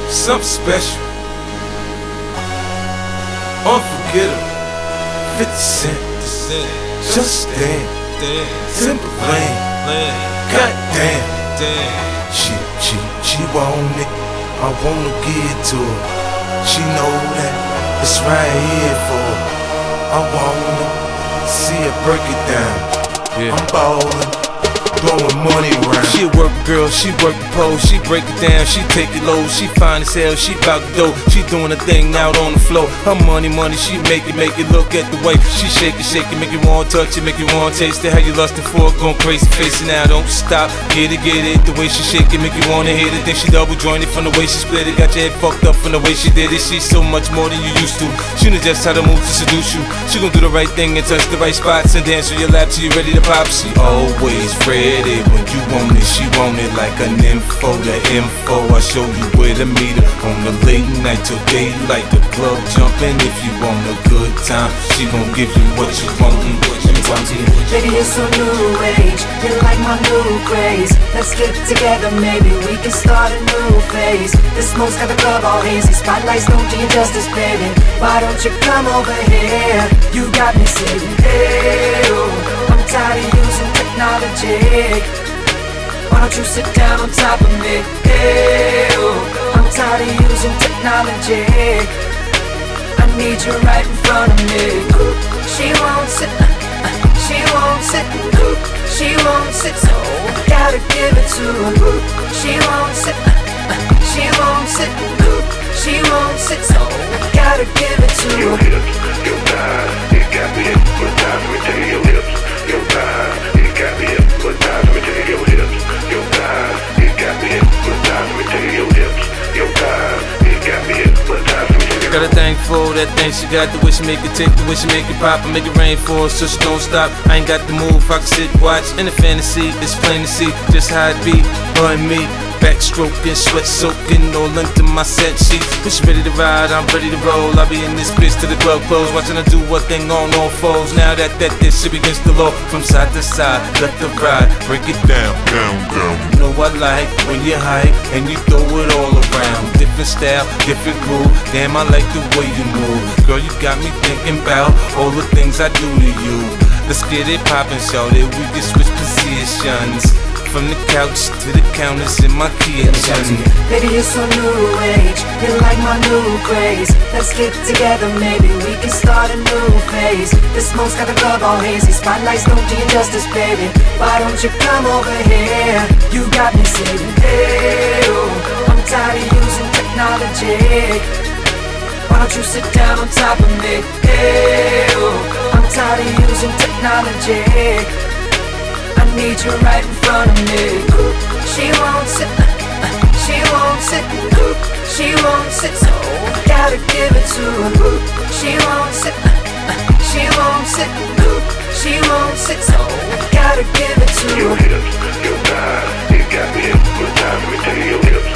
something special, unforgettable. 50 Cent, Just Dance, Timberland, goddamn. She want it, I wanna give it to her. She know that it's right here for her. I wanna see her break it down. I'm ballin', throwing money around. She a work girl, she work the pole, she break it down, she take it low, she fine as hell, she bout the dough, she doing her thing out on the floor. Her money, she make it, look at the way she shake it, make you wanna touch it, make you wanna taste it. How you lustin' for it, going crazy, face it now, don't stop, get it, the way she shake it, make you wanna hit it. Then she double jointed from the way she split it, got your head fucked up from the way she did it. She's so much more than you used to, she knows just how to move to seduce you. She gon' do the right thing and touch the right spots and dance on your lap till you ready to pop. She always ready when you want it, she want it like an info. The info, I show you where to meet her on the late night till daylight. The club jumping if you want a good time. She gon' give you what you want and what you want. Baby, you're so new age, you're like my new craze. Let's get together, maybe we can start a new phase. The smoke's got the club all hazy, spotlights don't do you justice, baby. Why don't you come over here? You got me saying, hey, oh, I'm tired of using technology. Why don't you sit down on top of me? Hey, oh, I'm tired of using technology. I need you right in front of me. She won't sit, she won't sit, she won't sit, so I gotta give it to her. She won't sit, she won't sit, she won't sit, so I gotta give it to her. Your hips, your thighs, it got me hypnotized. Let me tell you, your hips, your thighs, it got me hypnotized. Let me tell you, your hips, your thighs, it got me hypnotized. Let me tell you, your hips, your thighs, it got me hypnotized. Got a thing for that thing she got, the way she make it tick, the way she make it pop, and make it rain for her so she don't stop. I ain't got the move, I can sit, watch, in the fantasy, it's plain to see just how it be, her and me. Backstroking, sweat soaking, all into my set sheets. When she ready to ride, I'm ready to roll. I'll be in this bitch till the club close, watching her do what thing on all fours. Now that this shit begins to low, from side to side, let the ride, break it down. You know I like when you hype and you throw it all around. Different style, different groove. Damn, I like the way you move. Girl, you got me thinking about all the things I do to you. Let's get it poppin', shorty. We can switch positions. From the couch to the counters in my kitchen. Baby, you're so new age, you're like my new craze. Let's get together, maybe we can start a new phase. The smoke's got the club all hazy, spotlights don't do you justice, baby. Why don't you come over here? You got me saying, hey, oh, I'm tired of using technology. Why don't you sit down on top of me? Hey, oh, I'm tired of using technology. I need you right in front of me. She won't sit, she won't sit, she won't sit, so I gotta give it to her. She won't sit, she won't sit, she won't sit, so I gotta give it to her. Your hips, your thighs, it got me hypnotized. Let me tell you, your hips,